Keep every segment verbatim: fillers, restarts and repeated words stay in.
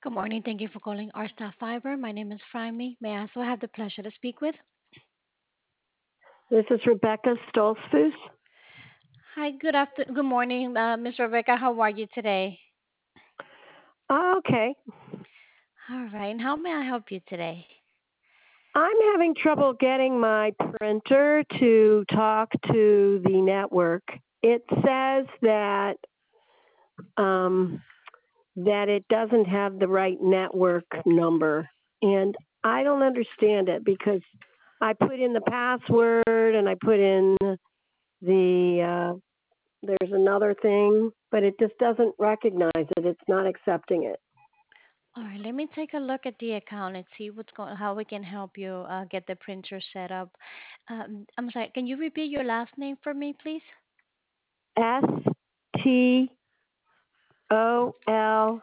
Good morning. Thank you for calling our staff fiber. My name is Fryme. May I also have the pleasure to speak with? This is Rebecca Stolzfus. Hi, good after good morning, uh, Miss Rebecca. How are you today? Oh, okay. All right. And how may I help you today? I'm having trouble getting my printer to talk to the network. It says that um, that it doesn't have the right network number, and I don't understand it because I put in the password and I put in the uh, there's another thing, but it just doesn't recognize it. It's not accepting it. All right. Let me take a look at the account and see what's going, how we can help you uh, get the printer set up. Um, I'm sorry. Can you repeat your last name for me, please? S T O L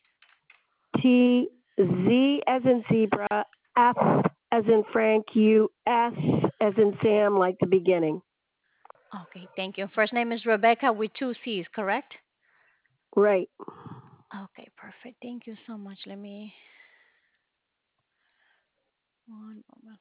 T Z as in zebra, F as in Frank, U S as in Sam, like the beginning. Okay. Thank you. First name is Rebecca with two C's, correct? Right. Okay. Perfect. Thank you so much. Let me one moment.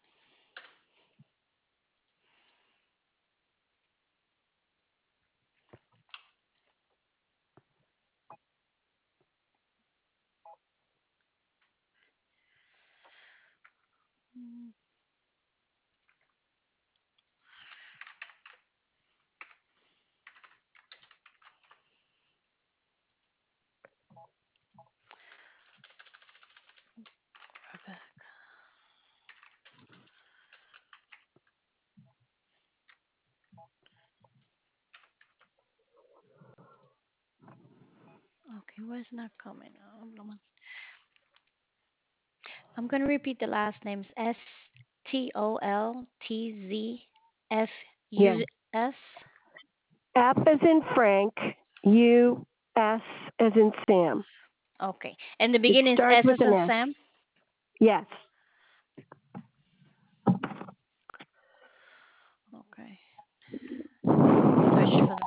Mm, Rebecca. Okay. Why is not coming? Um, I'm going to repeat the last names S T O L T Z F Yeah. U S. F as in Frank, U S as in Sam. Okay. And the It beginning is starts S with as an in S. Sam. Yes. Okay. Let me search for the.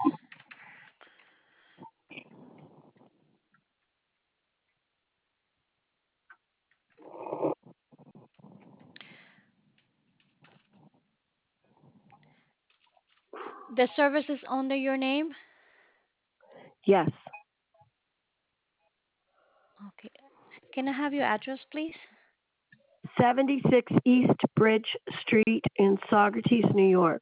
The service is under your name. Yes. Okay. Can I have your address, please? seventy-six East Bridge Street in Saugerties, New York.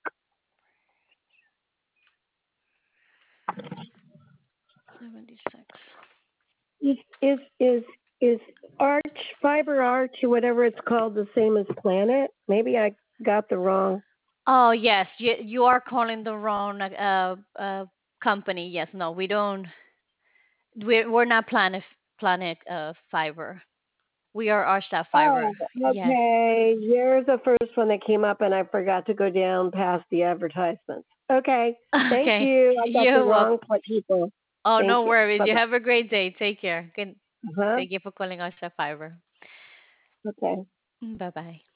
seventy-six. Is is is is Arch Fiber Arch or whatever it's called the same as Planet? Maybe I got the wrong. Oh, yes. You, you are calling the wrong uh, uh, company. Yes. No, we don't. We're, we're not Planet, Planet uh, Fiber. We are our staff Oh, Fiber. Yes. okay. You're the first one that came up, and I forgot to go down past the advertisements. Okay. Thank Okay. you. I got the You're welcome. wrong pl- people. Oh, Thank no you. worries. Bye You bye. have a great day. Take care. Good. Uh huh. Thank you for calling us at Fiverr. Okay. Bye bye.